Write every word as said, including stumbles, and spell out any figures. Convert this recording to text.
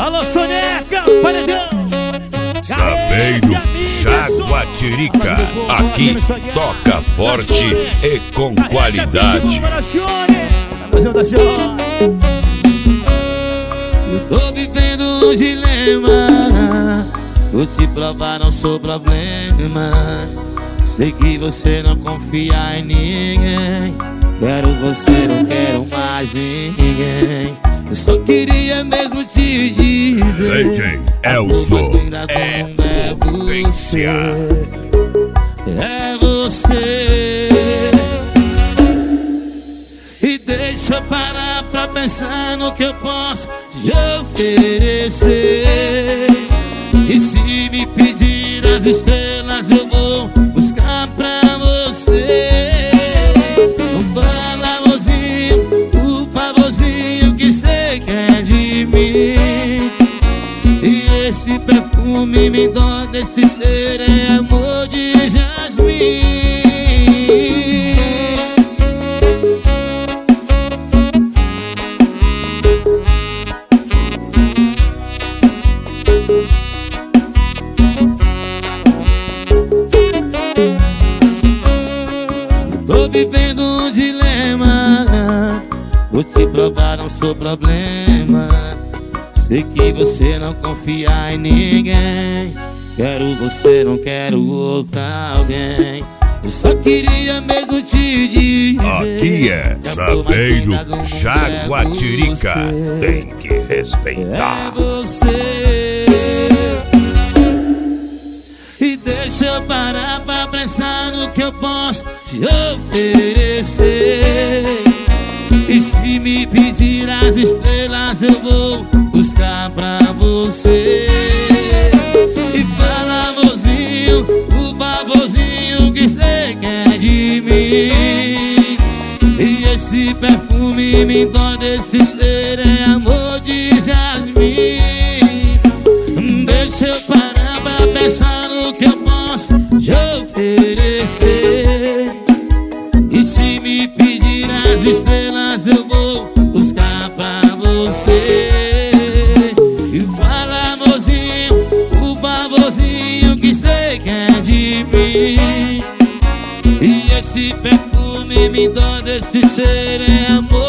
Alô, Soneca, paredão. Saveiro Jaguatirica, aqui toca forte e com qualidade. Eu tô vivendo um dilema, vou te provar, não sou problema. Sei que você não confia em ninguém, quero você, não quero mais ninguém. Eu só queria mesmo te dizer, D J Elzo é potência. É você. E deixa eu parar pra pensar no que eu posso te oferecer. E se me pedir as estrelas eu vou buscar pra você. Não fala, amorzinho, o favorzinho que cê quer de mim. E esse perfume me dói desse ser, é amor de jasmim. Tô vivendo um dilema, vou te provar, não sou problema. Sei que você não confia em ninguém, quero você, não quero outra alguém. Eu só queria mesmo te dizer, aqui é Saveiro Jaguatirica, tem que respeitar. É você. E deixa eu parar pra pensar no que eu posso te oferecer. E se me pedir as estrelas eu vou buscar pra você. E fala, amorzinho, o favorzinho que cê quer de mim. E esse perfume me dói desse ser, é amor de jasmim. Deixa eu parar pra pensar no que eu posso te oferecer. E se me pedir as estrelas eu vou buscar pra você. E fala, amorzinho, o favorzinho que cê quer de mim. E esse perfume me dói desse ser, é amor